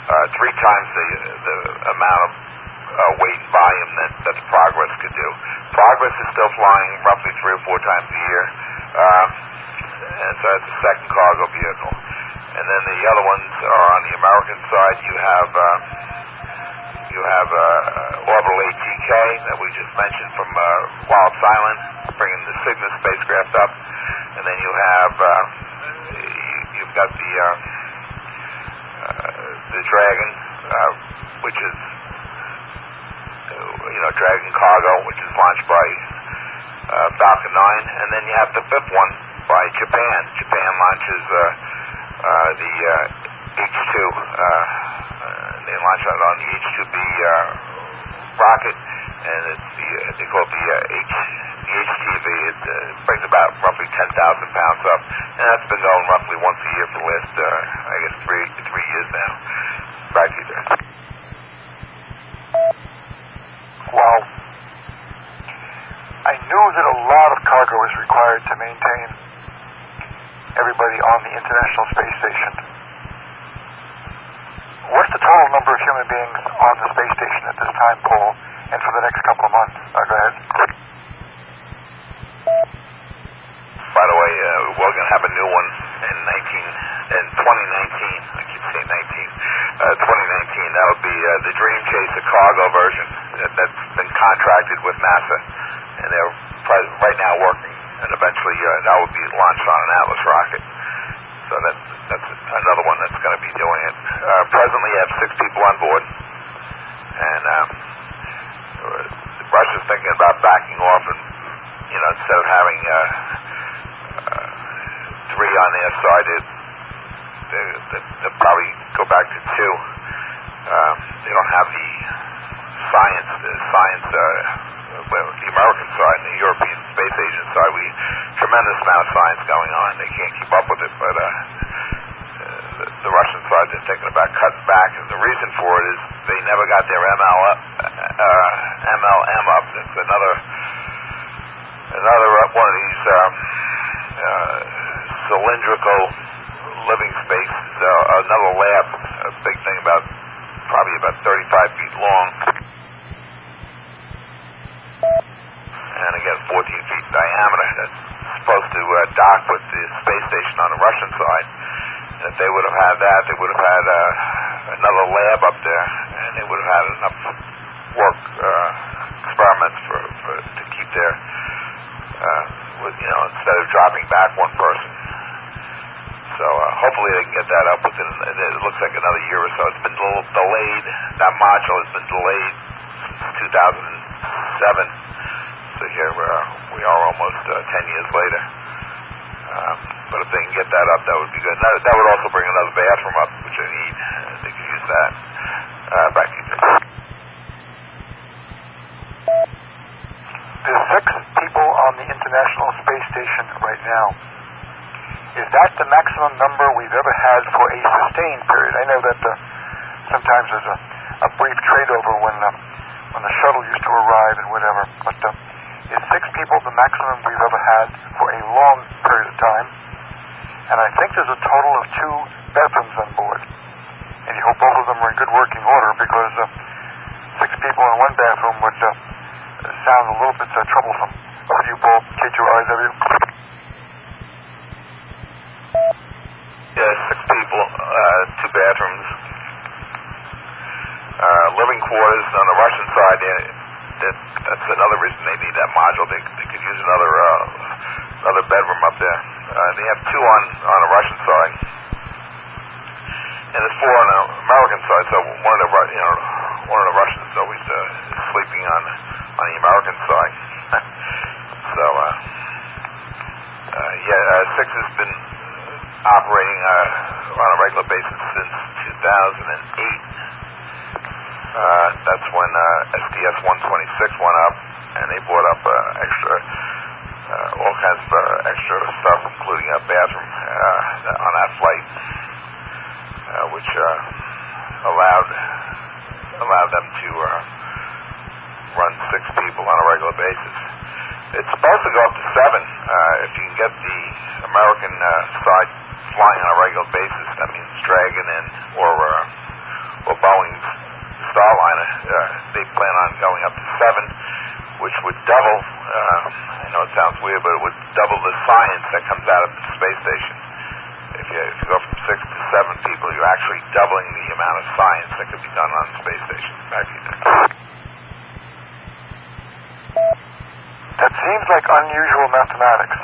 three times the amount of weight and volume that the Progress could do. Progress is still flying roughly 3 or 4 times a year, and so it's a second cargo vehicle. And then the other ones are on the American side. You have Orbital ATK that we just mentioned from Wallops Island, bringing the Cygnus spacecraft up, and then you've got the Dragon, which is Dragon Cargo, which is launched by Falcon 9, and then you have the fifth one by Japan. Japan launches the H2. They launch out on the H2B rocket, and they call it the HTV. It brings about roughly 10,000 pounds up, and that's been going roughly once a year for the last, I guess, three years now. Back to you there. Wow. I knew that a lot of cargo is required to maintain everybody on the International Space Station. What's the total number of human beings on the space station at this time, Paul, and for the next couple of months? Go ahead. By the way, we're going to have a new one in 2019. I keep saying 2019. That'll be the Dream Chaser cargo version that's been contracted with NASA, and they're right now working, and eventually that will be launched on an Atlas rocket. So that's another one that's going to be doing it. Presently, you have 6 people on board, and Russia's thinking about backing off, and instead of having 3 on their side, they'll probably go back to 2. They don't have the science. The American side and the European Space Agency side, tremendous amount of science going on. They can't keep up with it, but the Russian side, they're thinking about cutting back, and the reason for it is they never got their MLM up. It's another one of these cylindrical living spaces, another lab, a big thing probably about 35 feet long, and again 14 feet in diameter. That's supposed to dock with the space station on the Russian side. And if they would have had that, they would have had another lab up there, and they would have had enough work experiments to keep their instead of dropping back one person. So hopefully they can get that up within, it looks like another year or so. It's been delayed. That module has been delayed since 2007. So here we are almost 10 years later. But if they can get that up, that would be good. That would also bring another bathroom up, which they need. They could use that. Back to you. There's 6 people on the International Space Station right now. Is that the maximum number we've ever had for a sustained period? I know that sometimes there's a brief trade-over when the shuttle used to arrive and whatever, but is 6 people the maximum we've ever had for a long period of time? And I think there's a total of 2 bathrooms on board. And you hope both of them are in good working order, because 6 people in one bathroom would sound a little bit troublesome. Over to you, Paul, KQRW. Yeah, 6 people, 2 bathrooms, living quarters on the Russian side. That's another reason they need that module. They could use another bedroom up there. They have 2 on the Russian side, and there's 4 on the American side. So one of the Russians is always sleeping on the American side. So 6 has been operating on a regular basis since 2008. That's when STS-126 went up, and they brought up all kinds of extra stuff, including a bathroom on that flight, which allowed them to run 6 people on a regular basis. It's supposed to go up to 7 if you can get the American side flying on a regular basis. That means Dragon or going up to 7, which would double, I know it sounds weird, but it would double the science that comes out of the space station. If you go from 6 to 7 people, you're actually doubling the amount of science that could be done on the space station. Back to you, Dick. That seems like unusual mathematics.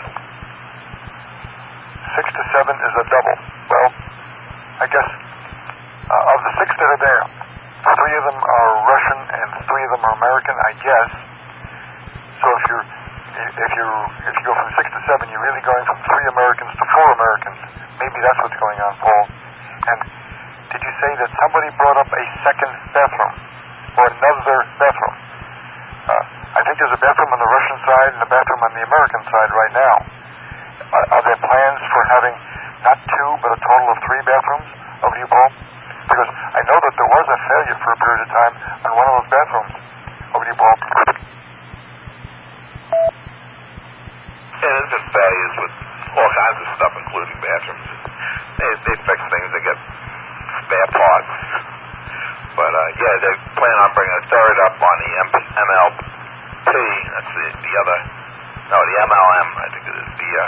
6 to 7 is a double. Well, I guess of the 6 that are there, 3 of them are Russian and 3 of them are American, I guess. So if you go from 6 to 7, you're really going from 3 Americans to 4 Americans. Maybe that's what's going on, Paul. And did you say that somebody brought up a second bathroom or another bathroom? I think there's a bathroom on the Russian side and a bathroom on the American side right now. Are there plans for having not 2 but a total of 3 bathrooms? Over to you, Paul. Because I know that there was a failure for a period of time on one of those bathrooms. Over to you, Paul. Yeah, there's been failures with all kinds of stuff, including bathrooms. They fix things, they get spare parts. But, yeah, they plan on bringing a third up on the MLP. That's the other... No, the MLM, I think it is.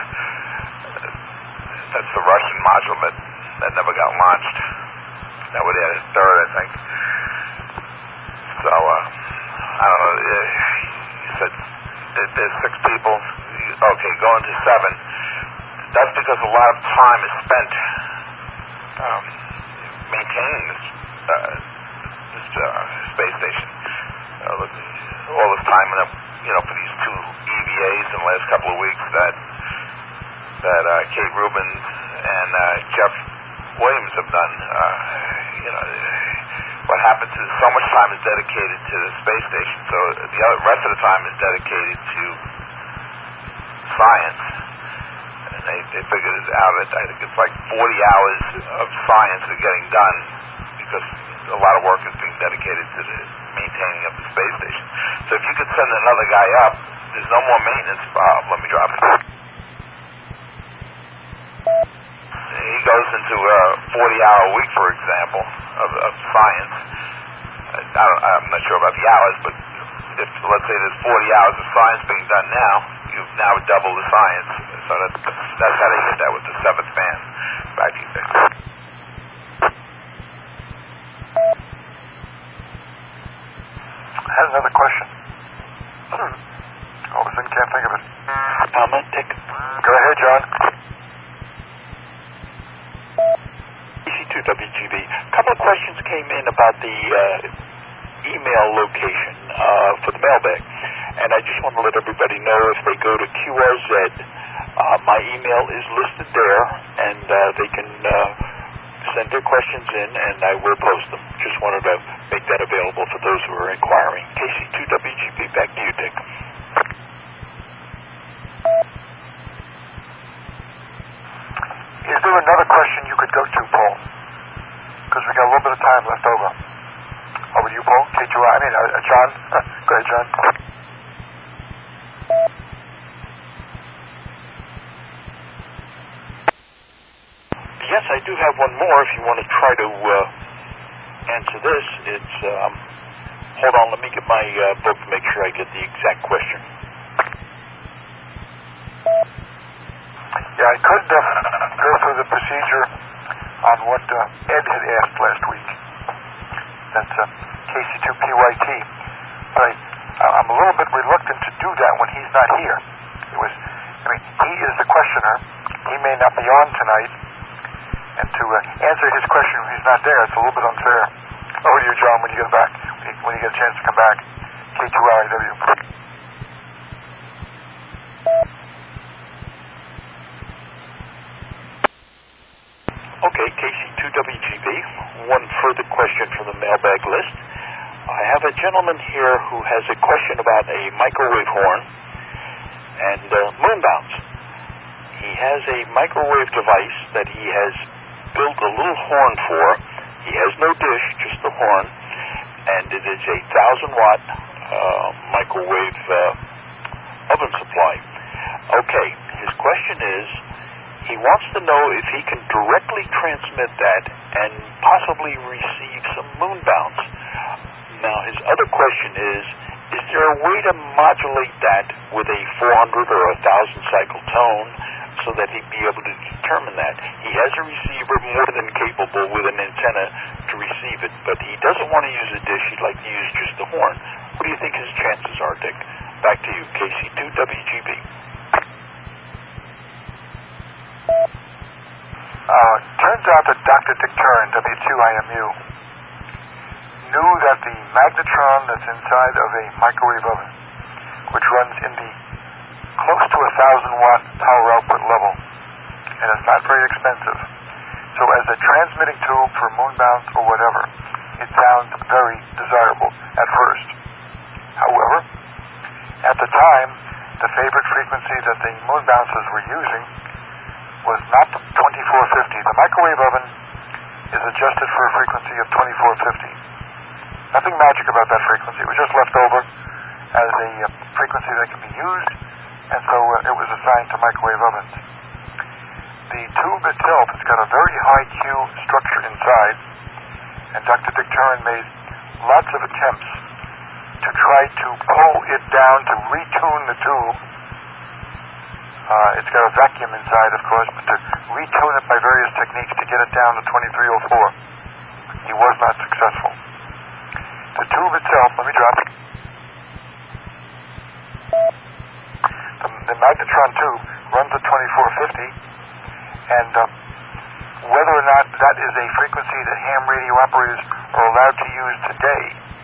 That's the Russian module that never got launched. That would add a third, I think. So, I don't know. You said there's 6 people. Okay, going to 7. That's because a lot of time is spent maintaining this space station. All this time, for these 2 EVAs in the last couple of weeks that Kate Rubin and Jeff Williams have done. What happens is so much time is dedicated to the space station, so the rest of the time is dedicated to science. And they figured it out. I think it's like 40 hours of science are getting done because a lot of work is being dedicated to the maintaining of the space station. So if you could send another guy up, there's no more maintenance. Let me drop it. He goes into a 40-hour week, for example, of science. I'm not sure about the hours, but if, let's say there's 40 hours of science being done now, you've now doubled the science. So that's how they get that with the 7th man. Back to you, Dick. I had another question. All of a sudden can't think of it. Comment, Dick? Go ahead, John. KC2WGB. A couple of questions came in about the email location for the mailbag. And I just want to let everybody know if they go to QRZ, my email is listed there, and they can send their questions in, and I will post them. Just wanted to make that available for those who are inquiring. KC2WGB, back to you, Dick. Is there another question you could go to, Paul? Because we got a little bit of time left over. Over to you, Paul. John. Go ahead, John. Yes, I do have one more if you want to try to answer this. It's, hold on, let me get my book to make sure I get the exact question. Yeah, I could go through the procedure on what Ed had asked last week. That's KC2PYT. But I'm a little bit reluctant to do that when he's not here. He is the questioner. He may not be on tonight. And to answer his question when he's not there, it's a little bit unfair. Over to you, John, when you get back, when you get a chance to come back. K2LIW. Okay, KC2WGB. One further question from the mailbag list. I have a gentleman here who has a question about a microwave horn and moonbounds. He has a microwave device that he has built a little horn for. He has no dish, just the horn, and it is a 1,000-watt microwave oven supply. Okay, his question is, he wants to know if he can directly transmit that and possibly receive some moonbounds. Now, his other question is there a way to modulate that with a 400 or 1,000 cycle tone so that he'd be able to determine that? He has a receiver more than capable with an antenna to receive it, but he doesn't want to use a dish. He'd like to use just the horn. What do you think his chances are, Dick? Back to you, KC2WGB. Turns out that Dr. Dick Turin, W2IMU, knew that the magnetron that's inside of a microwave oven, which runs in the close to 1,000-watt power output level, and it's not very expensive. So as a transmitting tube for moon bounce or whatever, it sounds very desirable at first. However, at the time, the favorite frequency that the moon bouncers were using was not 2450. The microwave oven is adjusted for a frequency of 2450. Nothing magic about that frequency. It was just left over as a frequency that can be used, and so it was assigned to microwave ovens. The tube itself has got a very high Q structure inside, and Dr. Dick Turin made lots of attempts to try to pull it down, to retune the tube. It's got a vacuum inside, of course, but to retune it by various techniques to get it down to 2304. He was not successful. The tube itself, let me drop it. The magnetron tube runs at 2450, and whether or not that is a frequency that ham radio operators are allowed to use today,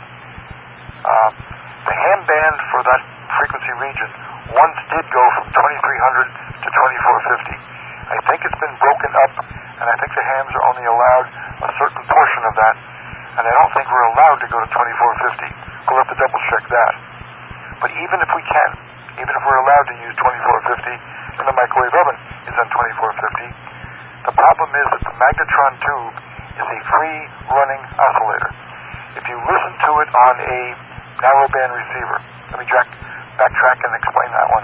the ham band for that frequency region once did go from 2300 to 2450. I think it's been broken up, and I think the hams are only allowed a certain portion of that, and I don't think we're allowed to go to 2450. We'll have to double check that. But even if we can, even if we're allowed to use 2450, and the microwave oven is on 2450, the problem is that the magnetron tube is a free-running oscillator. If you listen to it on a narrowband receiver, let me backtrack and explain that one.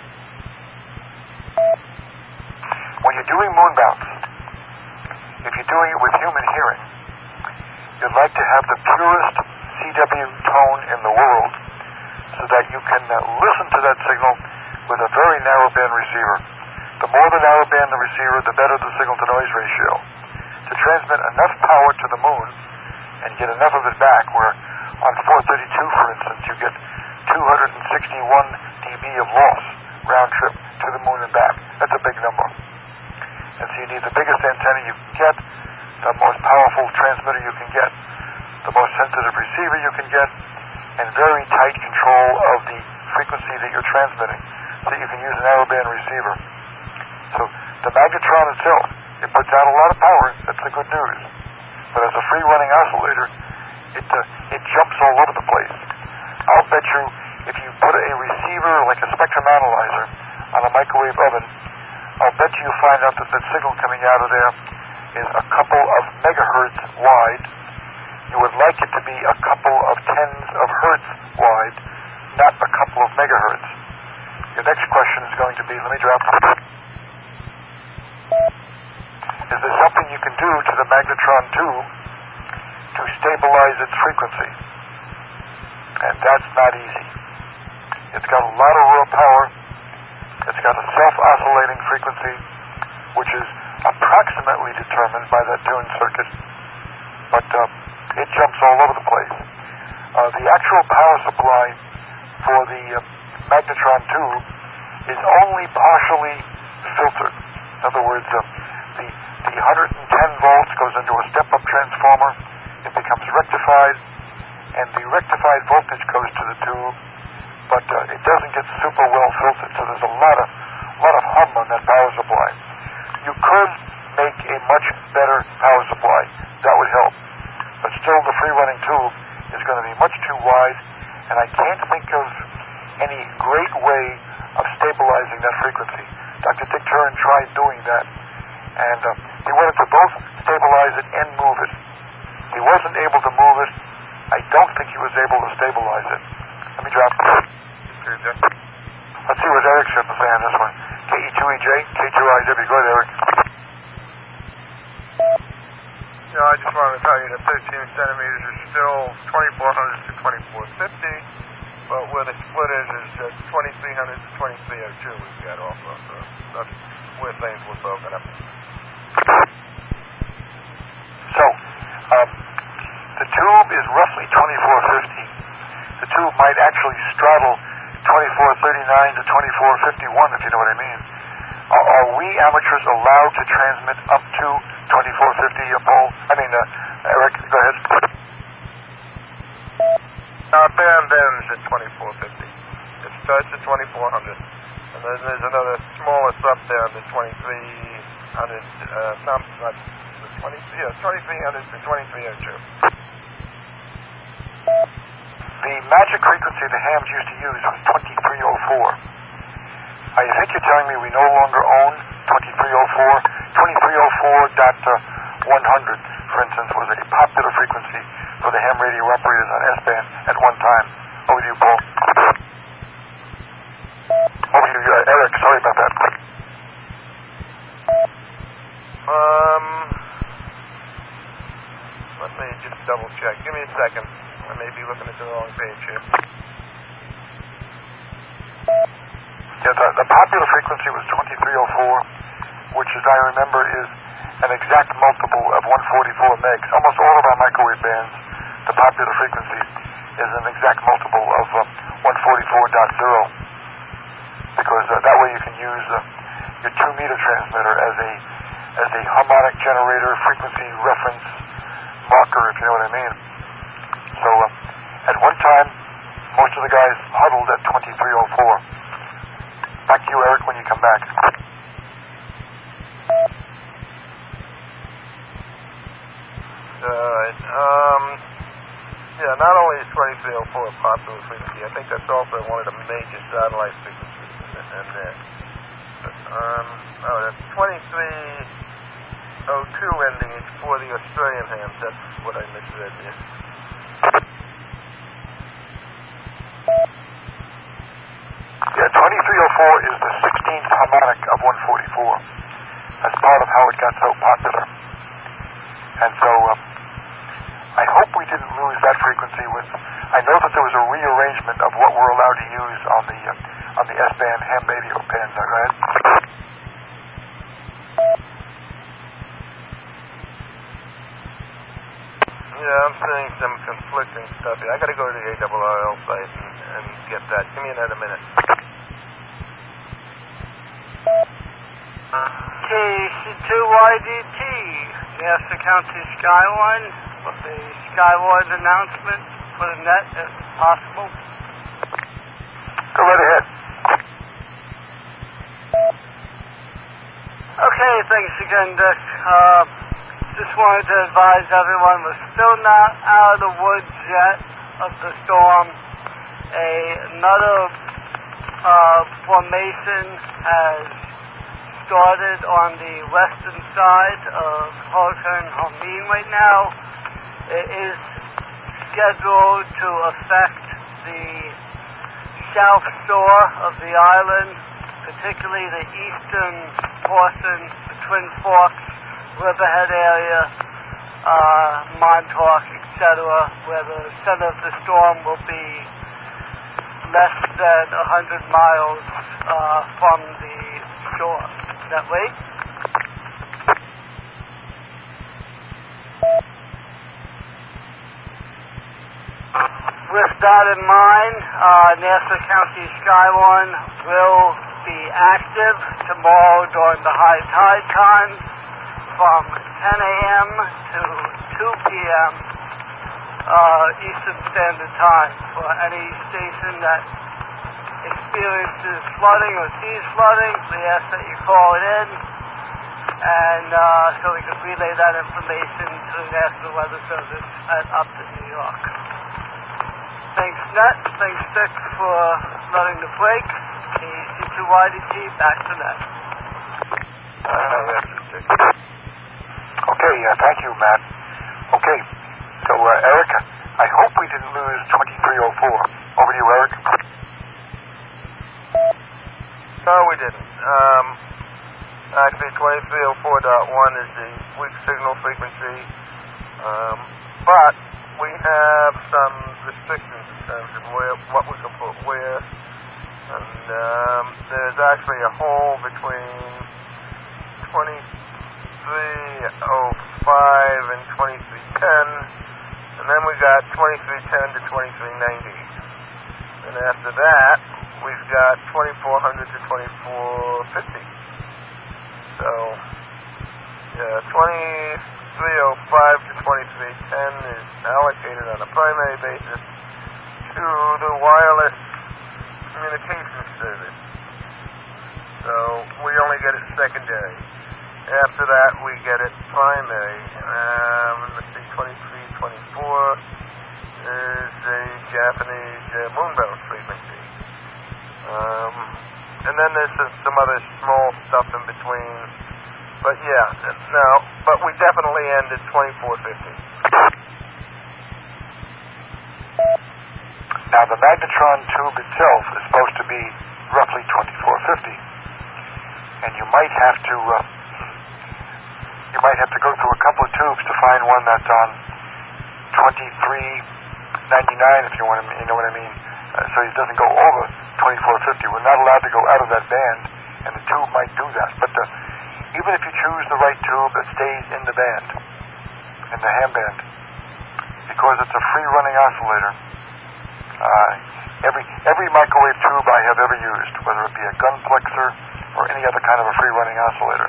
When you're doing moon bounce, if you're doing it with human hearing, you'd like to have the purest CW tone in the world so that you can listen to that signal with a very narrowband receiver. The more the narrowband the receiver, the better the signal-to-noise ratio. To transmit enough power to the moon and get enough of it back, where on 432, for instance, you get 261 dB of loss round trip to the moon and back. That's a big number. And so you need the biggest antenna you can get, the most powerful transmitter you can get, the most sensitive receiver you can get, and very tight control of the frequency that you're transmitting so that you can use a narrowband receiver. So the magnetron itself, it puts out a lot of power. That's the good news. But as a free-running oscillator, it jumps all over the place. I'll bet you if you put a receiver like a spectrum analyzer on a microwave oven, I'll bet you'll find out that the signal coming out of there is a couple of megahertz wide. You would like it to be a couple of tens of hertz wide, not a couple of megahertz. Your next question is going to be, let me drop. Is there something you can do to the magnetron tube to stabilize its frequency? And that's not easy. It's got a lot of raw power. It's got a self-oscillating frequency, which is approximately determined by that tune circuit, but it jumps all over the place. The actual power supply for the magnetron tube is only partially filtered. In other words, the 110 volts goes into a step-up transformer. It becomes rectified, and the rectified voltage goes to the tube, but it doesn't get super well filtered, so there's a lot of hum on that power supply. You could make a much better power supply. That would help. But still, the free-running tube is going to be much too wide, and I can't think of any great way of stabilizing that frequency. Dr. Dick Turin tried doing that, and he wanted to both stabilize it and move it. He wasn't able to move it. I don't think he was able to stabilize it. Let me drop it. Let's see what Eric's got to say on this one. KE2EJ, K2IW. Go ahead, Eric. I just wanted to tell you that 13 centimeters is still 2400 to 2450, but where the split is 2300 to 2302 we've got also, so that's where things were broken up. So, the tube is roughly 2450. The tube might actually straddle 2439 to 2451, if you know what I mean. Are we amateurs allowed to transmit up to 2450 a pole? Eric, go ahead. Band ends at 2450. It starts at 2400. And then there's another smaller sub band at 2300, 2300 to 2302. The magic frequency the hams used to use was 2304. I think you're telling me we no longer own 2304. 2304.100, for instance, was a popular frequency for the ham radio operators on S-band at one time. Over to you, Paul. Over to you, Eric. Sorry about that. Let me just double check. Give me a second. I may be looking at the wrong page here. Yeah, the popular frequency was 2304, which, as I remember, is an exact multiple of 144 megs. Almost all of our microwave bands, the popular frequency is an exact multiple of 144.0, because that way you can use your 2-meter transmitter as a harmonic generator frequency reference marker, if you know what I mean. So at one time, most of the guys huddled at 2304. Back to you, Eric, when you come back. Yeah, not only is 2304 a popular frequency, I think that's also one of the major satellite frequencies in there. But, that's 2302 ending. It's for the Australian hams. That's what I misread here. Yeah, 2304 is the 16th harmonic of 144. That's part of how it got so popular. And so, I hope we didn't lose that frequency. I know that there was a rearrangement of what we're allowed to use on the S-band ham radio band. Go ahead. Yeah, I'm seeing some conflicting stuff here. I got to go to the ARRL site and get that. Give me another minute. KC2YDT, Nassau County Skyline, with a Skyward announcement for the net if possible. Go right ahead. Okay, thanks again, Dick. Just wanted to advise everyone we're still not out of the woods yet of the storm. Another formation has started on the western side of Hurricane Hermine right now. It is scheduled to affect the south shore of the island, particularly the eastern portion, the Twin Forks, Riverhead area, Montauk, etc., where the center of the storm will be less than 100 miles from the shore. That way? With that in mind, Nassau County Skyline will be active tomorrow during the high tide time from 10 a.m. to 2 p.m. Eastern Standard Time. For any station that experiences flooding or sees flooding, we ask that you call it in, and so we can relay that information to the National Weather Service at Upton, New York. Thanks, Net. Thanks, Dick, for letting the break. KC2YDT, back to Net. Okay, thank you, Matt. Okay, so Eric, I hope we didn't lose 2304. Over to you, Eric. No, we didn't. Actually, 2304.1 is the weak signal frequency. but we have some restrictions in terms of what we can put where. And there's actually a hole between 2305 and 2310, and then we got 2310 to 2390. And after that, we've got 2400 to 2450. So, yeah, 2305 to 2310 is allocated on a primary basis to the wireless communications service. So we only get it secondary. After that, we get it primary. Let's see, 2324 is a Japanese moonbound frequency. And then there's some other small stuff in between. But yeah, no, but we definitely end at 2450. Now, the magnetron tube itself is supposed to be roughly 2450, and you might have to go through a couple of tubes to find one that's on 2399, if you want to, you know what I mean. So it doesn't go over 2450. We're not allowed to go out of that band, and the tube might do that. But even if you choose the right tube that stays in the band, in the ham band, because it's a free-running oscillator. Every microwave tube I have ever used, whether it be a gunplexer or any other kind of a free-running oscillator,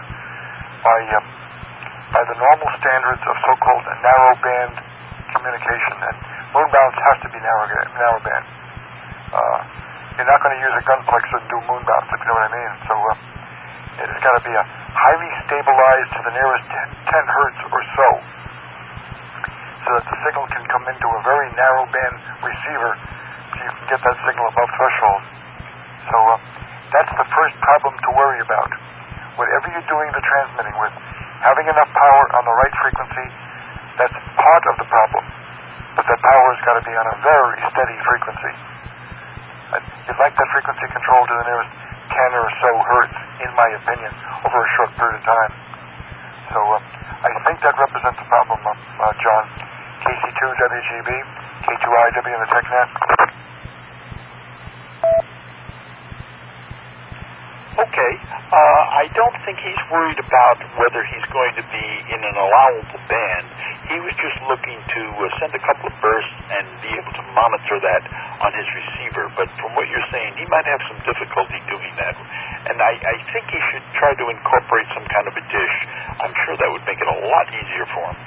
by the normal standards of so-called narrow-band communication, and moonbounds have to be narrow band. You're not going to use a gunplexer and do moonbounds, if you know what I mean. So it's got to be a highly stabilized to the nearest 10 hertz or so that the signal can come into a very narrow band receiver so you can get that signal above threshold. So that's the first problem to worry about. Whatever you're doing the transmitting with, having enough power on the right frequency, that's part of the problem. But that power has got to be on a very steady frequency. You'd like that frequency control to the nearest 10 or so hertz, in my opinion, over a short period of time. So I think that represents a problem, John. KC2WGB, K2IW in the TechNet. Okay. I don't think he's worried about whether he's going to be in an allowable band. He was just looking to send a couple of bursts and be able to monitor that on his receiver. But from what you're saying, he might have some difficulty doing that. And I think he should try to incorporate some kind of a dish. I'm sure that would make it a lot easier for him.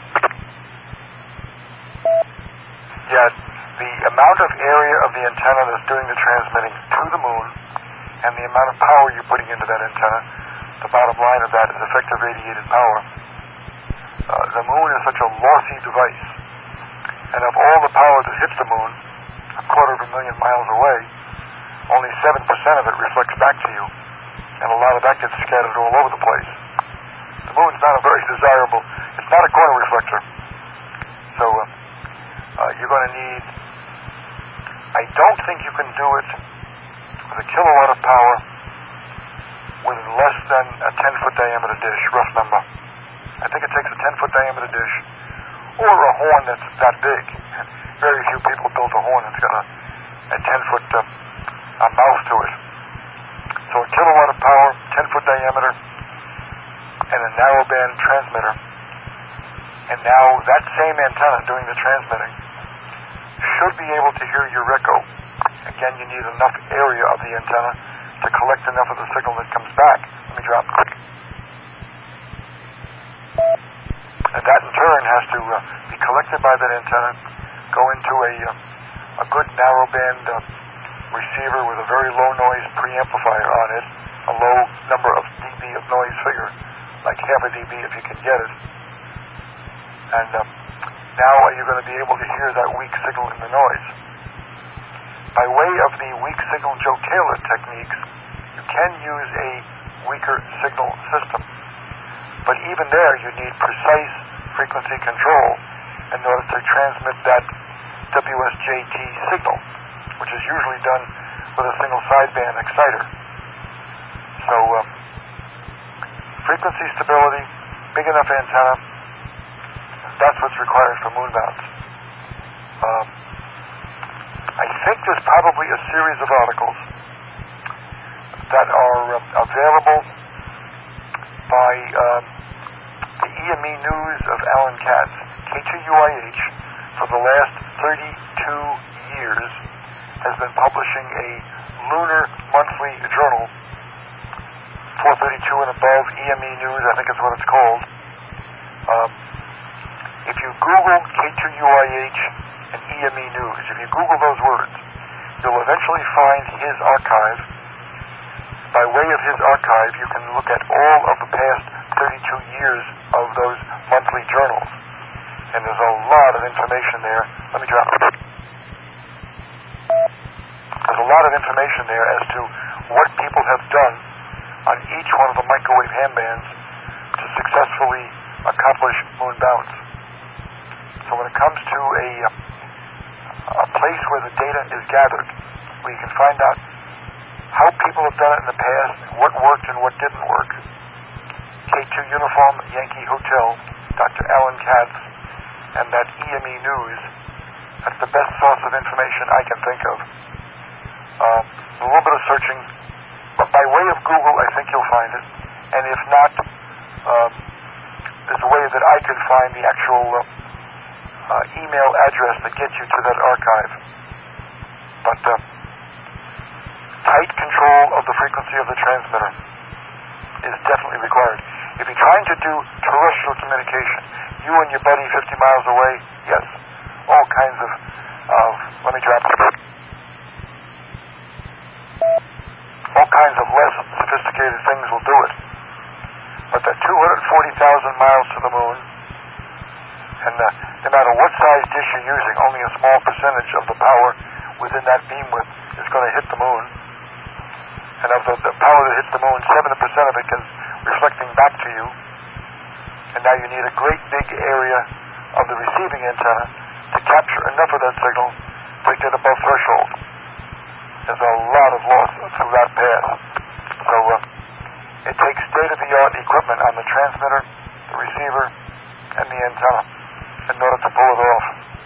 Yes, the amount of area of the antenna that's doing the transmitting to the moon and the amount of power you're putting into that antenna, the bottom line of that is effective radiated power. The moon is such a lossy device, and of all the power that hits the moon, 250,000 miles away, only 7% of it reflects back to you, and a lot of that gets scattered all over the place. The moon's not a very desirable, it's not a corner reflector. So you're going to need, I don't think you can do it with a kilowatt of power with less than a 10-foot diameter dish, rough number. I think it takes a 10-foot diameter dish or a horn that's that big. Very few people build a horn that's got a 10-foot mouth to it. So a kilowatt of power, 10-foot diameter, and a narrowband transmitter. And now that same antenna doing the transmitting should be able to hear your echo. Again, you need enough area of the antenna to collect enough of the signal that comes back. Let me drop quick. And that in turn has to be collected by that antenna, go into a good narrowband receiver with a very low noise preamplifier on it, a low number of dB of noise figure, like half a dB if you can get it. And now you're going to be able to hear that weak signal in the noise. By way of the weak signal Joe Kaler techniques, you can use a weaker signal system. But even there, you need precise frequency control in order to transmit that WSJT signal, which is usually done with a single sideband exciter. So frequency stability, big enough antenna, that's what's required for moonbounce. I think there's probably a series of articles that are available by the EME News of Alan Katz, K2UIH, for the last 32 years, has been publishing a lunar monthly journal, 432 and above, EME News, I think is what it's called. If you Google K2UIH and EME News, if you Google those words, you'll eventually find his archive. By way of his archive, you can look at all of the past 32 years of those monthly journals. And there's a lot of information there. Let me drop it. There's a lot of information there as to what people have done on each one of the microwave handbands to successfully accomplish moon bounce. So when it comes to a place where the data is gathered, where you can find out how people have done it in the past, what worked and what didn't work, K2 Uniform Yankee Hotel, Dr. Alan Katz, and that EME News, that's the best source of information I can think of. A little bit of searching, but by way of Google, I think you'll find it. And if not, there's a way that I can find the actual email address that gets you to that archive. But tight control of the frequency of the transmitter is definitely required. If you're trying to do terrestrial communication, you and your buddy 50 miles away, yes, all kinds of let me drop it. All kinds of less sophisticated things will do it. But that 240,000 miles to the moon, and no matter what size dish you're using, only a small percentage of the power within that beam width is going to hit the moon. And of the power that hits the moon, 70% of it is reflecting back to you. And now you need a great big area of the receiving antenna to capture enough of that signal to get above threshold. There's a lot of loss through that path. So it takes state-of-the-art equipment on the transmitter, the receiver, and the antenna in order to pull it off.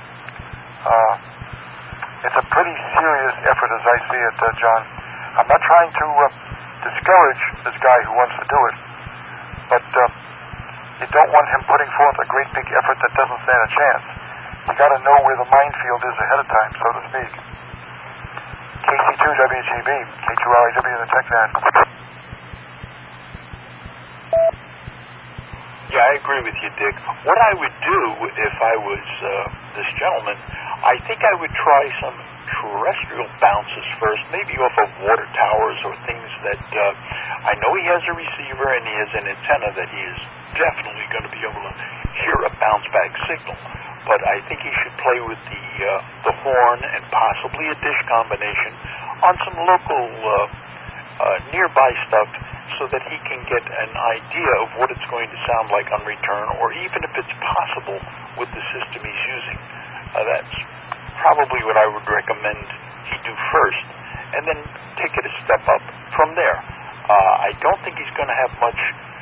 It's a pretty serious effort as I see it, John. I'm not trying to discourage this guy who wants to do it, but you don't want him putting forth a great big effort that doesn't stand a chance. You got to know where the minefield is ahead of time, so to speak. KC2WGB, K2RIW in the TechNet. Yeah, I agree with you, Dick. What I would do if I was this gentleman, I think I would try some terrestrial bounces first, maybe off of water towers or things that I know he has a receiver and he has an antenna that he is definitely going to be able to hear a bounce back signal. But I think he should play with the horn and possibly a dish combination on some local nearby stuff so that he can get an idea of what it's going to sound like on return, or even if it's possible with the system he's using. That's probably what I would recommend he do first, and then take it a step up from there. I don't think he's going to have much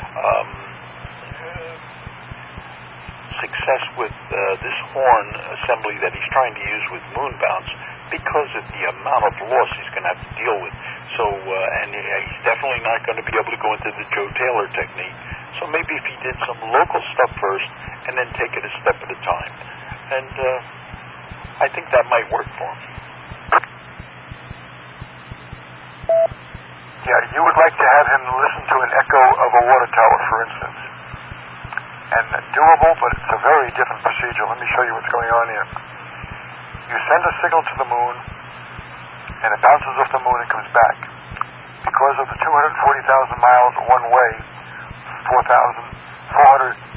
success with this horn assembly that he's trying to use with moon bounce because of the amount of loss he's going to have to deal with. So, and he's definitely not going to be able to go into the Joe Taylor technique. So maybe if he did some local stuff first and then take it a step at a time. And I think that might work for him. Yeah, you would like to have him listen to an echo of a water tower, for instance. And doable, but it's a very different procedure. Let me show you what's going on here. You send a signal to the moon, and it bounces off the moon and comes back. Because of the 240,000 miles one way, 480,000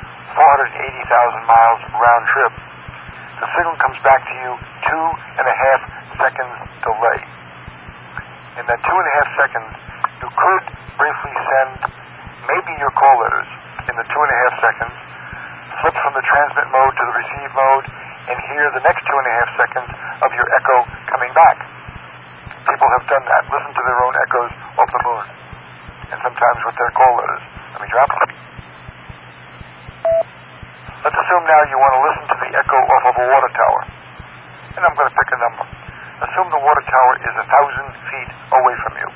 miles round trip, the signal comes back to you 2.5 seconds delay. In that 2.5 seconds, you could briefly send maybe your call letters in the 2.5 seconds, flip from the transmit mode to the receive mode, and hear the next 2.5 seconds of your echo coming back. People have done that. Listen to their own echoes off the moon, and sometimes with their call letters. Let me drop it. Let's assume now you want to listen to the echo off of a water tower. And I'm going to pick a number. Assume the water tower is 1,000 feet away from you.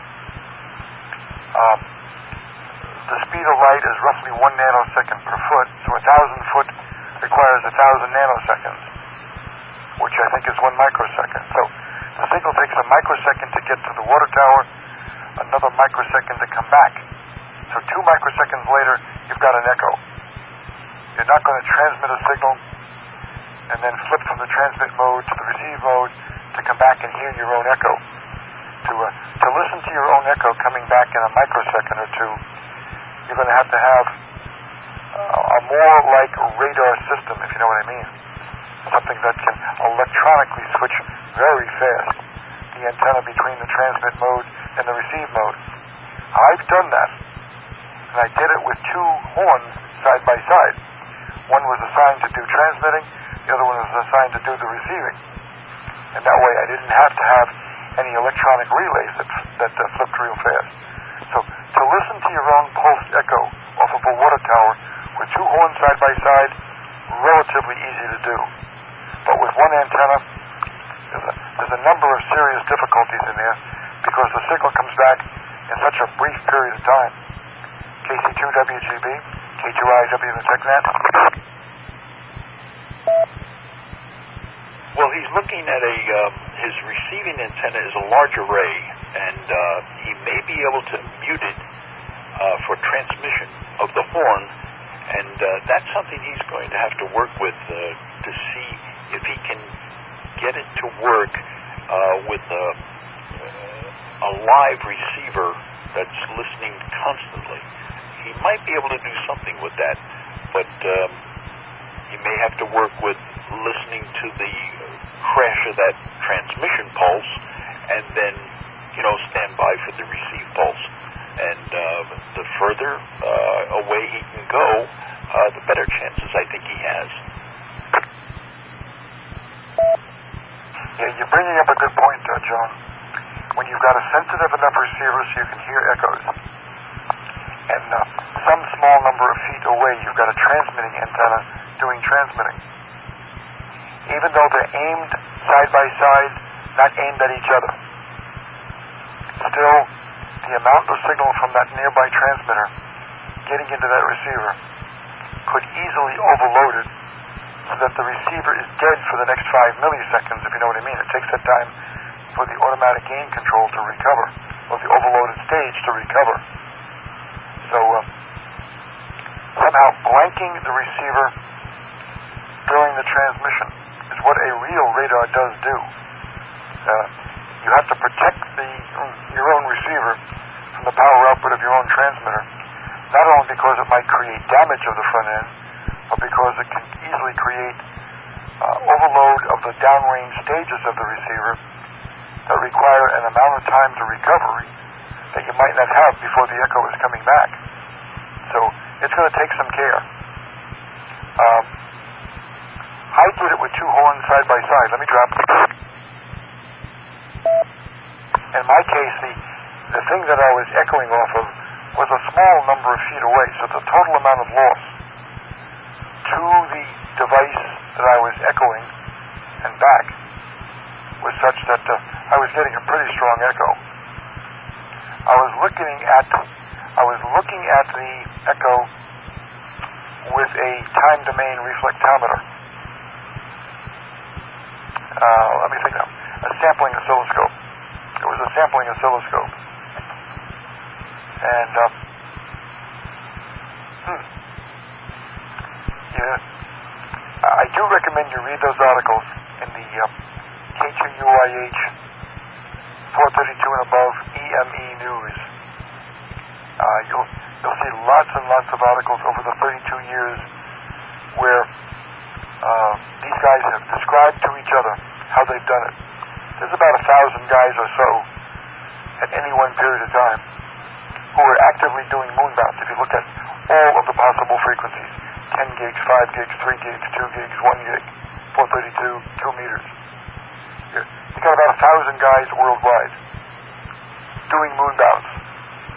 The speed of light is roughly 1 nanosecond per foot, so 1,000 foot requires 1,000 nanoseconds, which I think is 1 microsecond. So the signal takes a microsecond to get to the water tower, another microsecond to come back. So 2 microseconds later, you've got an echo. You're not going to transmit a signal and then flip from the transmit mode to the receive mode to come back and hear your own echo. To listen to your own echo coming back in a microsecond or two, you're going to have a more like radar system, if you know what I mean. Something that can electronically switch very fast the antenna between the transmit mode and the receive mode. I've done that, and I did it with 2 horns side by side. One was assigned to do transmitting, the other one was assigned to do the receiving. And that way I didn't have to have any electronic relays that flipped real fast. So to listen to your own pulsed echo off of a water tower with 2 horns side by side, relatively easy to do. But with one antenna, there's a number of serious difficulties in there because the signal comes back in such a brief period of time. KC2WGB, K2IW in the TechNet. Well, he's looking at his receiving antenna is a large array, and he may be able to mute it for transmission of the horn, and that's something he's going to have to work with to see if he can get it to work with a live receiver that's listening constantly. He might be able to do something with that, but he may have to work with listening to the crash of that transmission pulse and then, stand by for the receive pulse. And the further away he can go, the better chances I think he has. Yeah, you're bringing up a good point, John. When you've got a sensitive enough receiver so you can hear echoes, and some small number of feet away, you've got a transmitting antenna doing transmitting. Even though they're aimed side by side, not aimed at each other, still the amount of signal from that nearby transmitter getting into that receiver could easily overload it so that the receiver is dead for the next 5 milliseconds, if you know what I mean. It takes that time for the automatic gain control to recover, or the overloaded stage to recover. So somehow blanking the receiver during the transmission is what a real radar does do. You have to protect your own receiver from the power output of your own transmitter, not only because it might create damage of the front end, but because it can easily create overload of the downrange stages of the receiver that require an amount of time to recovery that you might not have before the echo is coming back. So it's going to take some care. I did it with 2 horns side by side. Let me drop it. In my case, the thing that I was echoing off of was a small number of feet away, so the total amount of loss to the device that I was echoing and back was such that I was getting a pretty strong echo. I was looking at the echo with a time domain reflectometer. Let me think now. A sampling oscilloscope. It was a sampling oscilloscope. And I do recommend you read those articles in the K2UIH 432 and above EME News. You'll see lots and lots of articles over the 32 years where these guys have described to each other how they've done it. There's about 1,000 guys or so at any one period of time who are actively doing moon bounce. If you look at all of the possible frequencies, 10 gigs, 5 gigs, 3 gigs, 2 gigs, 1 gig, 432, 2 meters. You've got about 1,000 guys worldwide doing moon bounce.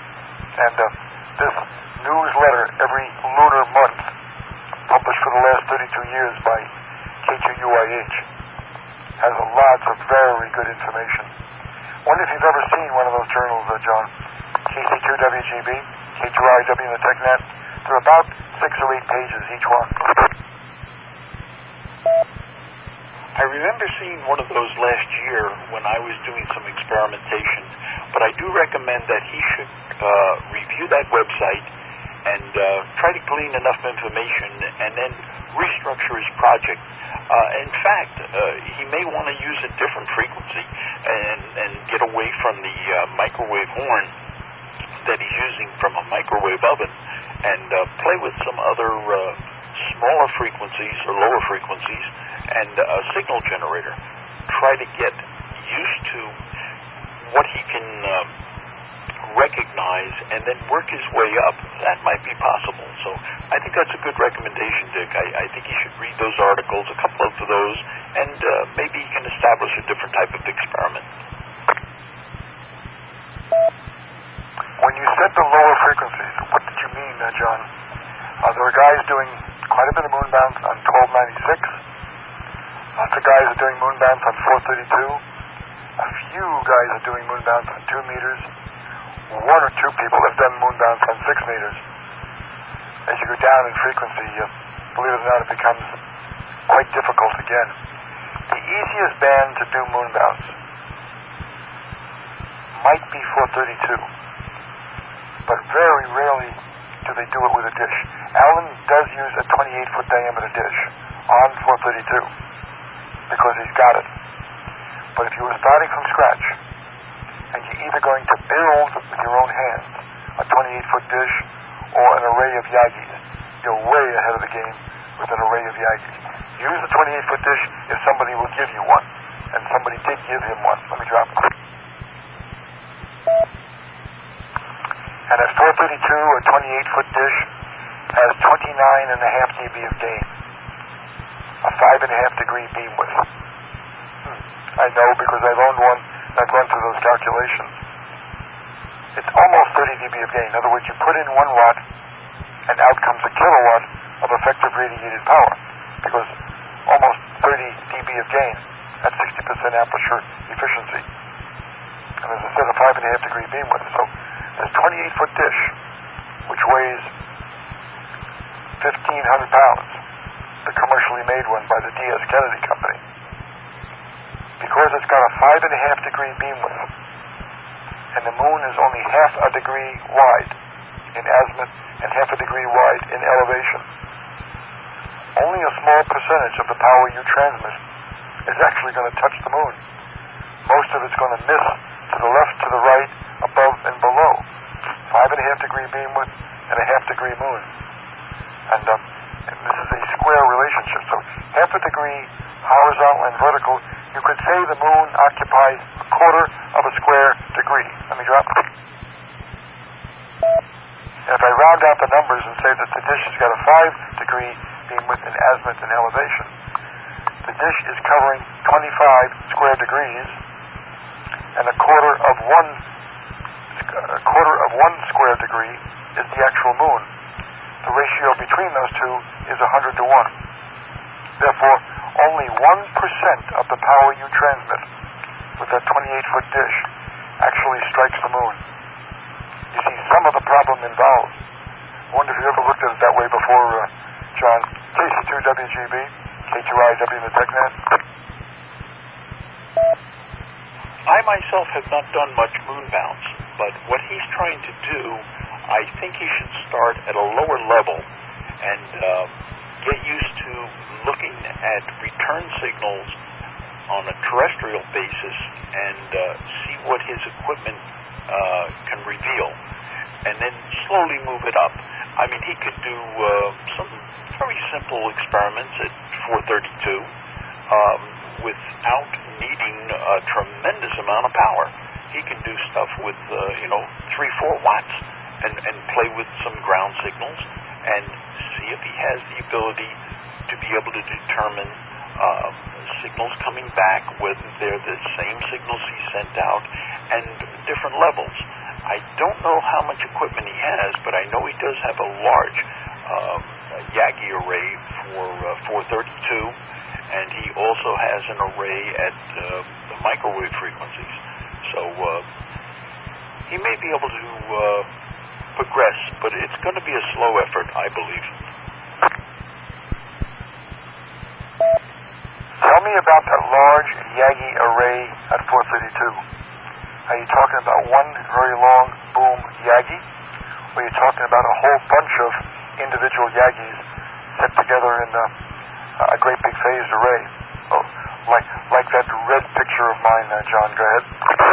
And this newsletter every lunar month, published for the last 32 years by KQUIH. Has lots of very good information. Wonder if you've ever seen one of those journals, John. KC2WGB, K2IW and the TechNet. They're about 6 or 8 pages each one. I remember seeing one of those last year when I was doing some experimentation, but I do recommend that he should review that website and try to glean enough information and then restructure his project. In fact, he may want to use a different frequency and get away from the microwave horn that he's using from a microwave oven and play with some other smaller frequencies or lower frequencies and a signal generator. Try to get used to what he can recognize and then work his way up. That might be possible. So I think that's a good recommendation, Dick. I think he should read those articles, a couple of those, and maybe he can establish a different type of experiment. When you said the lower frequencies, what did you mean, John? There are guys doing quite a bit of moon bounce on 1296. Lots of guys are doing moon bounce on 432. A few guys are doing moon bounce on 2 meters. 1 or 2 people have done moon bounce on 6 meters. As you go down in frequency, believe it or not, it becomes quite difficult again. The easiest band to do moon bounce might be 432, but very rarely do they do it with a dish. Alan does use a 28-foot diameter dish on 432 because he's got it. But if you were starting from scratch and you're either going to build with your own hands a 28-foot dish or an array of Yagis, you're way ahead of the game with an array of Yagis. Use a 28-foot dish if somebody will give you one, and somebody did give him one. Let me drop it. And a 432 or 28-foot dish has 29.5 dB of gain, a 5.5 degree beam width. I know because I've owned one and I've gone through those calculations. It's almost 30 dB of gain. In other words, you put in 1 watt and out comes a kilowatt of effective radiated power because almost 30 dB of gain at 60% aperture efficiency. And as I said, a 5.5 degree beam width. So this 28-foot dish, which weighs 1,500 pounds, the commercially made one by the D.S. Kennedy Company, because it's got a 5.5 degree beam width, and the moon is only half a degree wide in azimuth and half a degree wide in elevation, only a small percentage of the power you transmit is actually going to touch the moon. Most of it's going to miss to the left, to the right, above and below. 5.5 degree beam width and a half degree moon. And this is a square relationship. So half a degree horizontal and vertical, you could say the moon occupies a quarter of a square degree. Let me drop it. And if I round out the numbers and say that the dish has got a 5 degree beam width in azimuth and elevation, the dish is covering 25 square degrees, and a quarter of one square degree is the actual moon. The ratio between those two is 100 to 1. Therefore, only 1% of the power you transmit with that 28-foot dish actually strikes the moon. You see, some of the problem involved. I wonder if you ever looked at it that way before, John. KC2WGB, K2IW in the TechNet. I myself have not done much moon bounce, but what he's trying to do, I think he should start at a lower level and get used to looking at return signals on a terrestrial basis and see what his equipment can reveal, and then slowly move it up. I mean, he could do some very simple experiments at 432 without needing a tremendous amount of power. He can do stuff with 3-4 watts and play with some ground signals and see if he has the ability to be able to determine signals coming back, whether they're the same signals he sent out, and different levels. I don't know how much equipment he has, but I know he does have a large Yagi array for 432, and he also has an array at the microwave frequencies. So he may be able to progress, but it's going to be a slow effort, I believe. Tell me about that large Yagi array at 432. Are you talking about one very long boom Yagi, or are you talking about a whole bunch of individual Yagis set together in a great big phased array? Oh, like that red picture of mine, John. Go ahead.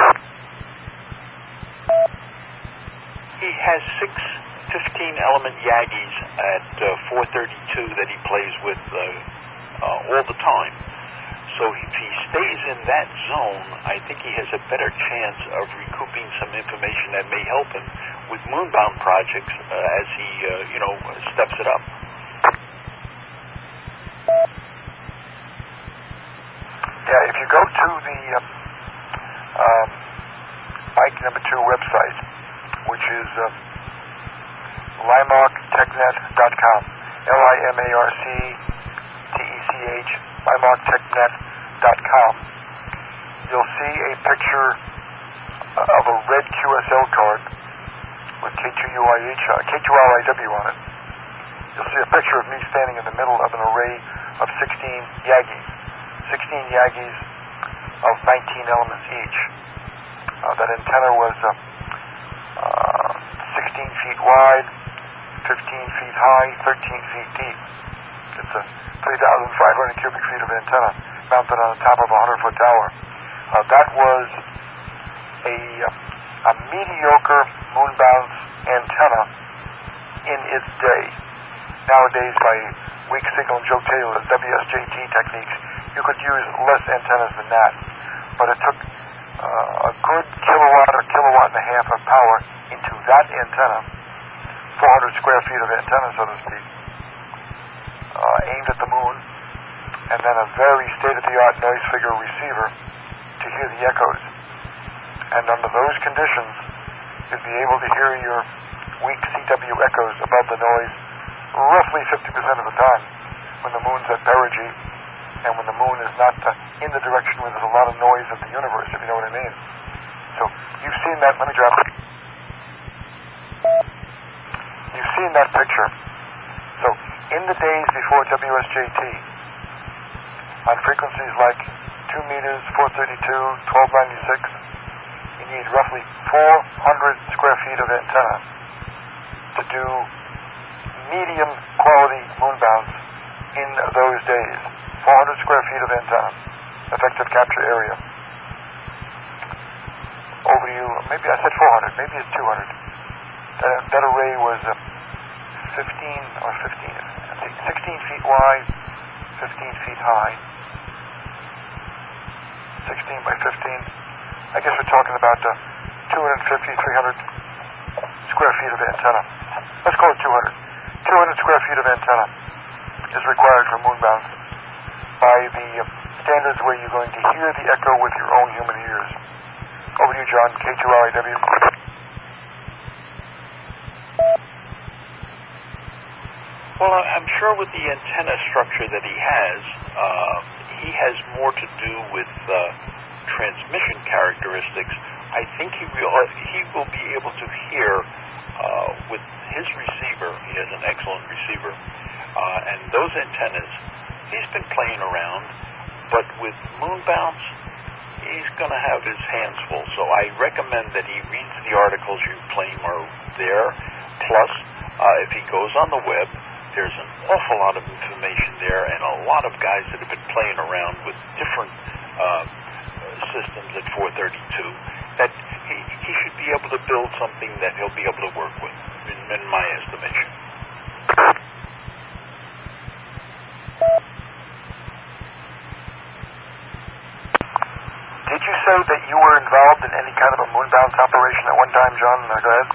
He has 6 15-element Yagis at 432 that he plays with all the time. So if he stays in that zone, I think he has a better chance of recouping some information that may help him with moonbound projects as he, steps it up. Yeah, if you go to the Mike number 2 website, which is limarktechnet.com, LIMARCTECH, limarktechnet.com, you'll see a picture of a red QSL card with K2RIW on it. You'll see a picture of me standing in the middle of an array of 16 Yagis. 16 Yagis of 19 elements each. That antenna was 16 feet wide, 15 feet high, 13 feet deep. It's a 3,500 cubic feet of antenna mounted on the top of a 100-foot tower. That was a mediocre moon bounce antenna in its day. Nowadays, by weak signal Joe Taylor's WSJT techniques, you could use less antennas than that. But it took a good kilowatt or kilowatt and a half of power into that antenna, 400 square feet of antenna, so to speak, aimed at the moon, and then a very state-of-the-art noise figure receiver to hear the echoes. And under those conditions, you'd be able to hear your weak CW echoes above the noise roughly 50% of the time when the moon's at perigee and when the moon is not in the direction where there's a lot of noise in the universe, if you know what I mean. So you've seen that. Let me drop it. You've seen that picture. So in the days before WSJT, on frequencies like 2 meters, 432, 1296, you need roughly 400 square feet of antenna to do medium quality moon bounce in those days. 400 square feet of antenna, effective capture area. Over to you. Maybe I said 400. Maybe it's 200. That array was 16 feet wide, 15 feet high. 16 by 15. I guess we're talking about 250, 300 square feet of antenna. Let's call it 200. 200 square feet of antenna is required for moon bounce by the standards where you're going to hear the echo with your own human ears. Over to you, John, K2RIW. Well, I'm sure with the antenna structure that he has more to do with transmission characteristics. I think he will be able to hear with his receiver. He has an excellent receiver, and those antennas, he's been playing around, but with moon bounce, he's going to have his hands full. So I recommend that he reads the articles you claim are there. Plus, if he goes on the web, there's an awful lot of information there, and a lot of guys that have been playing around with different systems at 432, that he should be able to build something that he'll be able to work with, in my estimation. Did you say that you were involved in any kind of a moon bounce operation at one time, John? Go ahead.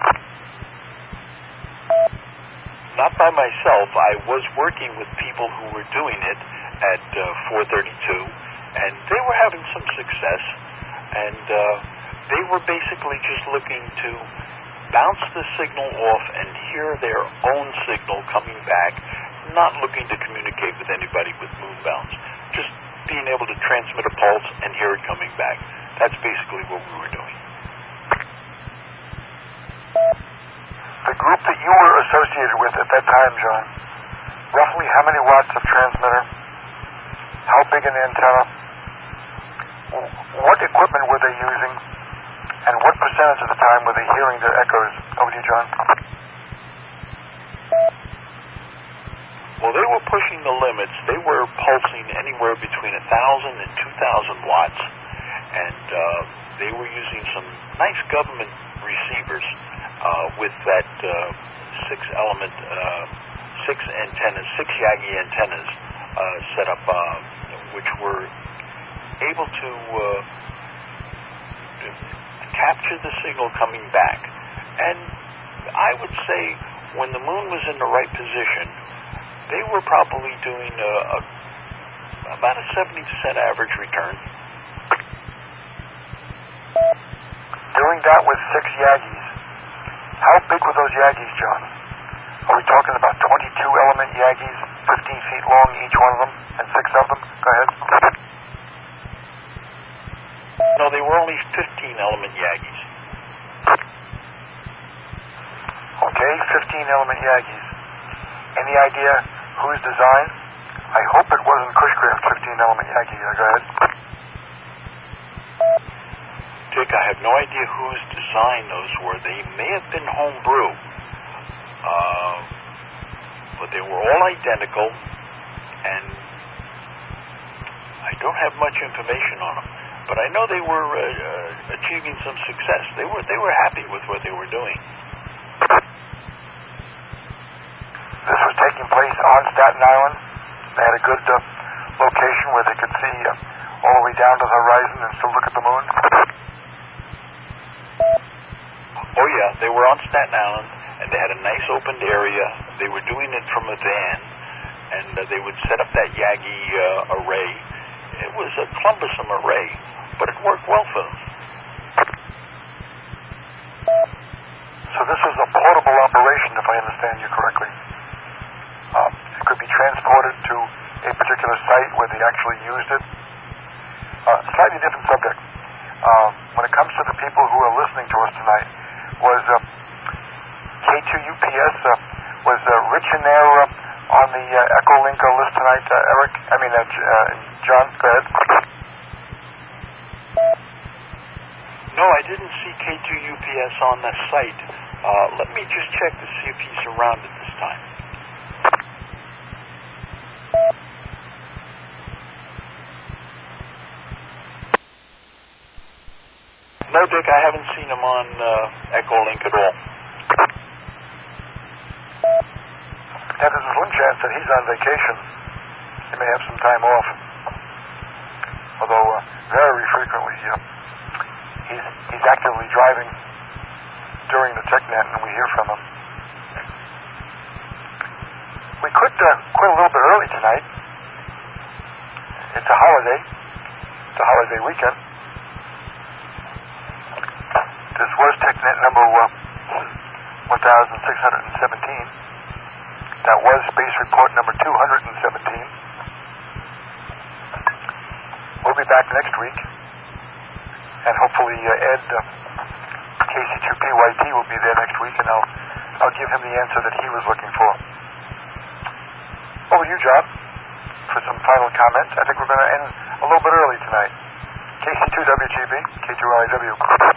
Not by myself. I was working with people who were doing it at 432, and they were having some success, and they were basically just looking to bounce the signal off and hear their own signal coming back, not looking to communicate with anybody with moon bounds. Just being able to transmit a pulse and hear it coming back. That's basically what we were doing. The group that you were associated with at that time, John, roughly how many watts of transmitter? How big an antenna? What equipment were they using? And what percentage of the time were they hearing their echoes? Over to you, John. Well, they were pushing the limits. They were pulsing anywhere between 1,000 and 2,000 watts. And they were using some nice government receivers with that six Yagi antennas set up, which were able to capture the signal coming back. And I would say when the moon was in the right position, they were probably doing about a 70% average return. Doing that with 6 Yagis. How big were those Yagis, John? Are we talking about 22-element Yagis, 15 feet long each one of them, and 6 of them? Go ahead. No, they were only 15-element Yagis. Okay, 15-element Yagis. Any idea whose design? I hope it wasn't Cushcraft 15-element Yagi. Go ahead. Dick, I have no idea whose design those were. They may have been homebrew, but they were all identical, and I don't have much information on them. But I know they were achieving some success. They were happy with what they were doing. This was taking place on Staten Island. They had a good location where they could see all the way down to the horizon and still look at the moon. Oh yeah, they were on Staten Island, and they had a nice opened area. They were doing it from a van, and they would set up that Yagi array. It was a cumbersome array, but it worked well for them. So this was a portable operation, if I understand you correctly. It could be transported to a particular site where they actually used it. Slightly different subject. When it comes to the people who are listening to us tonight, was K2UPS, was Rich in there on the Echolink list tonight, Eric? John, go ahead. No, I didn't see K2UPS on the site. Let me just check to see if he's around at this time. No, Dick, I haven't seen him on Echolink at all. Yeah, there's a slim chance that he's on vacation. He may have some time off. Although very frequently he's actively driving during the TechNet, and we hear from him. We could quit a little bit early tonight. It's a holiday. It's a holiday weekend. This was TechNet number 1617. That was Space Report number 217. We'll be back next week, and hopefully Ed, KC2PYT, will be there next week, and I'll give him the answer that he was looking for. Over to you, John, for some final comments. I think we're going to end a little bit early tonight. KC2WGB, K2LIW.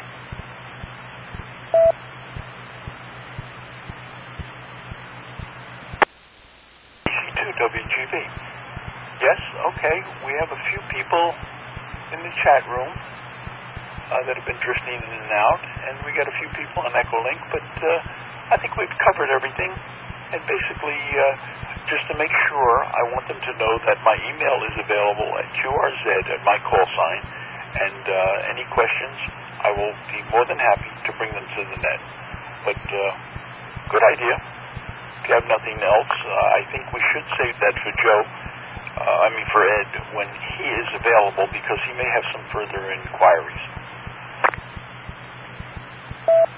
KC2WGB. Yes, okay. We have a few people in the chat room that have been drifting in and out, and we got a few people on Echolink, but I think we've covered everything. And basically, just to make sure, I want them to know that my email is available at QRZ at my call sign, and any questions, I will be more than happy to bring them to the net. But good idea. If you have nothing else, I think we should save that for for Ed, when he is available, because he may have some further inquiries.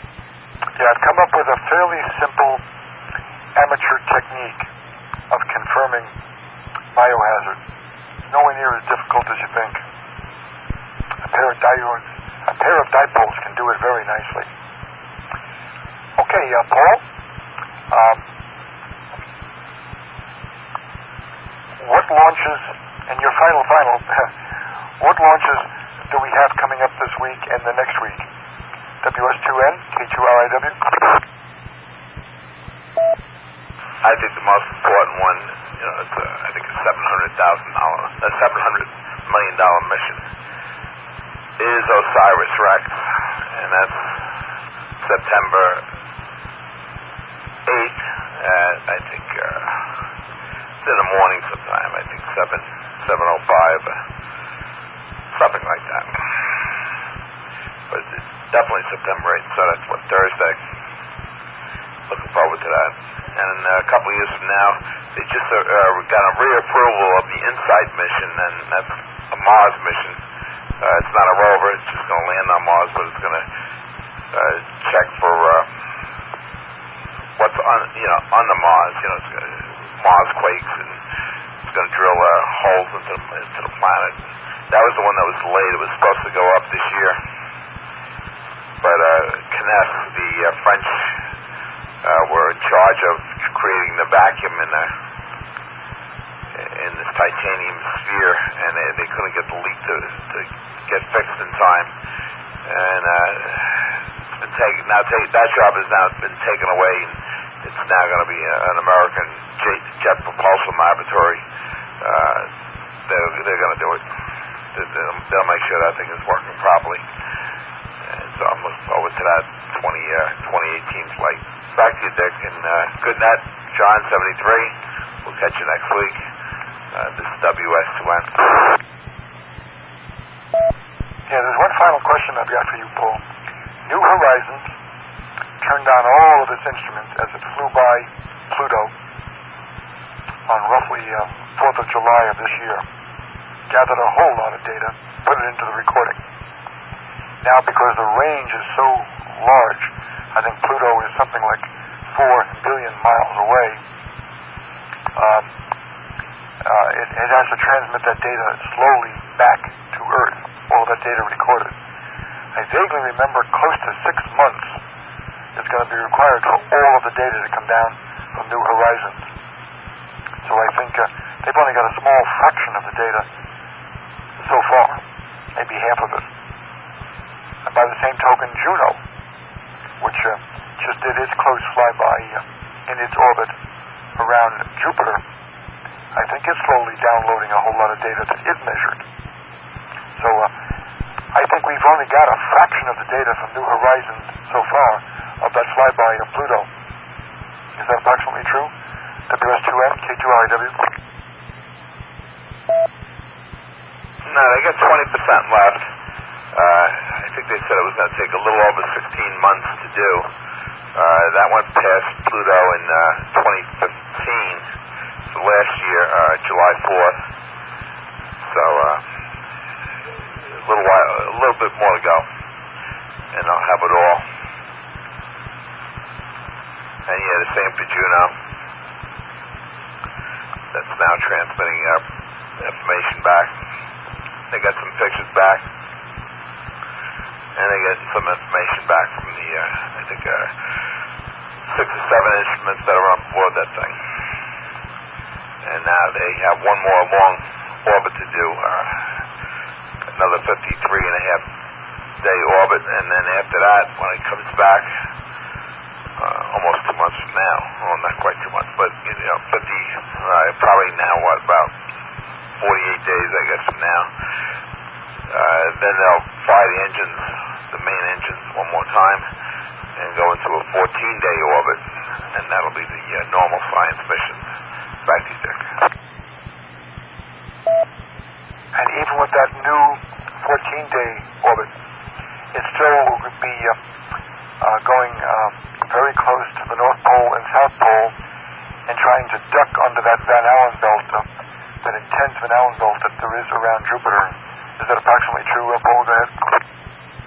Yeah, I've come up with a fairly simple amateur technique of confirming confirming biohazard. Nowhere near as difficult as you think. A pair of dipoles can do it very nicely. Okay, Paul. What launches, and your final, what launches do we have coming up this week and the next week? WS2N, K2RIW? I think the most important one, it's I think a $700 million mission is OSIRIS-REx, and that's September 8th at, I think, it's in the morning sometime, I think 7:05, something like that. But it's definitely September 8th, so that's what, Thursday. Looking forward to that. And a couple of years from now, they just got a reapproval of the InSight mission, and that's a Mars mission. It's not a rover; it's just going to land on Mars, but it's going to check for what's on the Mars. It's Mars quakes, and it's going to drill holes into the planet. That was the one that was delayed. It was supposed to go up this year, but CNES, the French, were in charge of creating the vacuum in this titanium sphere, and they couldn't get the leak to get fixed in time. And it's been taken. That job has now been taken away, and it's now going to be an American Jet Propulsion Laboratory. They're going to do it. They'll make sure that thing is working properly. And so I'm looking forward to that 2018 flight. Back to you, Dick, and good night, John 73. We'll catch you next week. This is WS2N. Yeah, there's one final question I've got for you, Paul. New Horizons turned on all of its instruments as it flew by Pluto on roughly 4th of July of this year. Gathered a whole lot of data, put it into the recording. Now, because the range is so large, I think Pluto is something like 4 billion miles away. It has to transmit that data slowly back to Earth, all of that data recorded. I vaguely remember close to 6 months is going to be required for all of the data to come down from New Horizons. So I think they've only got a small fraction of the data so far, maybe half of it. And by the same token, Juno, which just did its close flyby in its orbit around Jupiter, I think it's slowly downloading a whole lot of data that it measured. So I think we've only got a fraction of the data from New Horizons so far of that flyby of Pluto. Is that approximately true? WS2N, K2RIW? No, they got 20% left. I think they said it was going to take a little over 16 months to do. That went past Pluto in 2015, so last year, July 4th. So a little bit more to go, and I'll have it all. And yeah, the same for Juno. That's now transmitting information back. They got some pictures back. And they get some information back from the, I think, 6 or 7 instruments that are on board that thing. And now they have one more long orbit to do, another 53.5-day orbit, and then after that, when it comes back, almost 2 months from now, well, not quite 2 months, but 50, probably now, about 48 days, I guess, from now. Then they'll fly the main engines one more time and go into a 14-day orbit, and that'll be the normal science mission. Back to you, Dick. And even with that new 14-day orbit, it still would be going very close to the North Pole and South Pole and trying to duck under that Van Allen belt, that intense Van Allen belt that there is around Jupiter. Is that approximately true, Paul? Go ahead.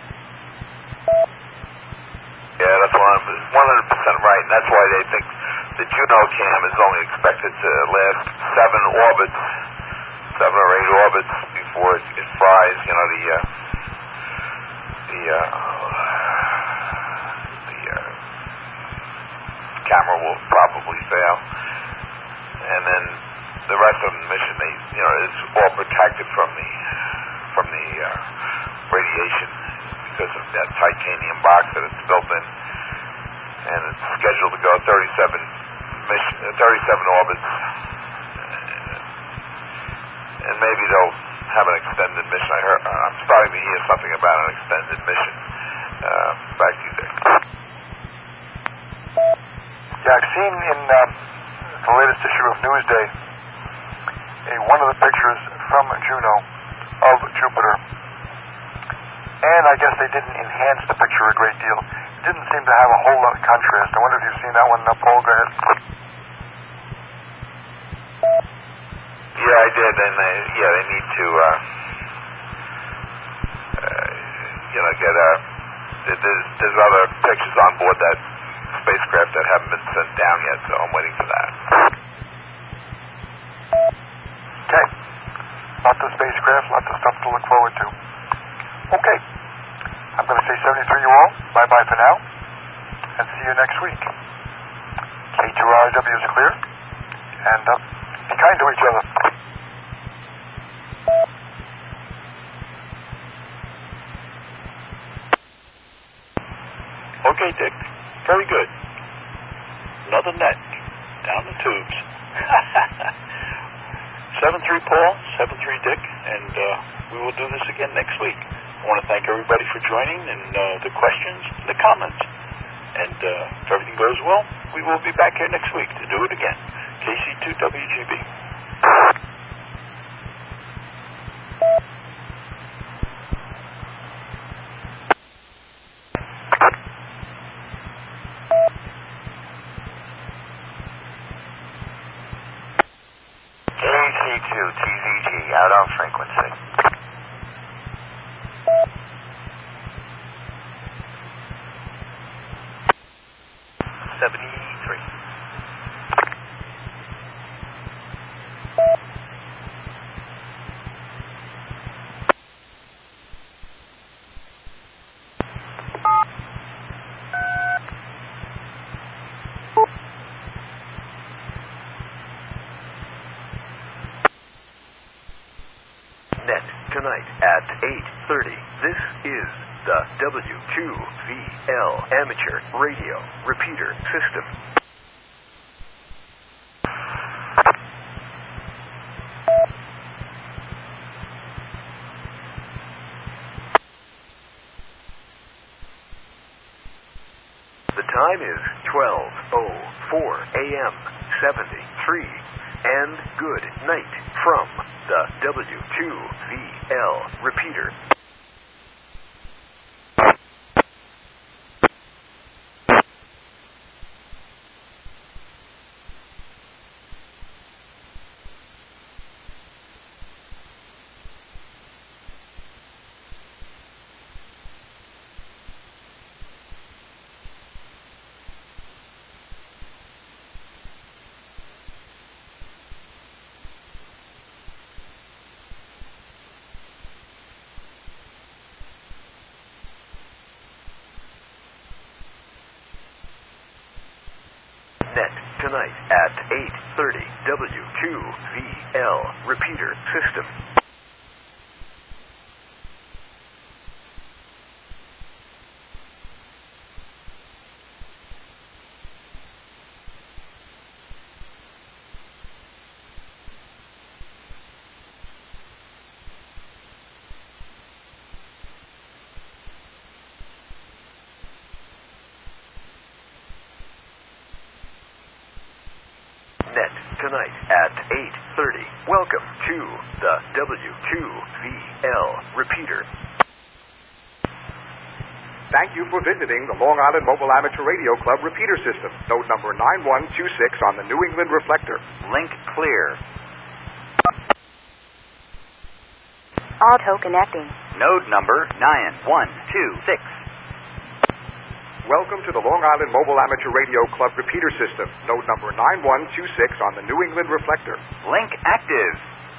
Yeah, that's 100% right, and that's why they think the Juno cam is only expected to last 7 or 8 orbits before it fries. You know, the camera will probably fail, and then the rest of the mission, is all protected from the radiation because of that titanium box that it's built in, and it's scheduled to go 37 orbits, and maybe they'll have an extended mission. I'm starting to hear something about an extended mission. Back to you, Dick. Yeah, I've seen in the latest issue of Newsday one of the pictures from Juno of Jupiter, and I guess they didn't enhance the picture a great deal. It didn't seem to have a whole lot of contrast. I wonder if you've seen that one, Paul. Go ahead. Yeah, I did, and they need to, get there's other pictures on board that spacecraft that haven't been sent down yet, so I'm waiting for that. Okay. Lots of spacecraft, lots of stuff to look forward to. Okay. I'm going to say 73 you all. Bye-bye for now. And see you next week. K2RW is clear. And be kind to each other. Okay, Dick. Very good. Another net down the tubes. 7-3 Paul, 7-3 Dick, and we will do this again next week. I want to thank everybody for joining and the questions and the comments. And if everything goes well, we will be back here next week to do it again. KC2WGB. KC2TZG out on frequency. Tonight at 8:30, this is the W2VL Amateur Radio Repeater System. The time is 12:04 a.m. 73. And good night from the W2VL Repeater. Tonight at 8:30, W2VL Repeater System. Tonight at 8:30. Welcome to the W2VL Repeater. Thank you for visiting the Long Island Mobile Amateur Radio Club repeater system. Node number 9126 on the New England Reflector. Link clear. Auto connecting. Node number 9126. Welcome to the Long Island Mobile Amateur Radio Club repeater system. Node number 9126 on the New England Reflector. Link active.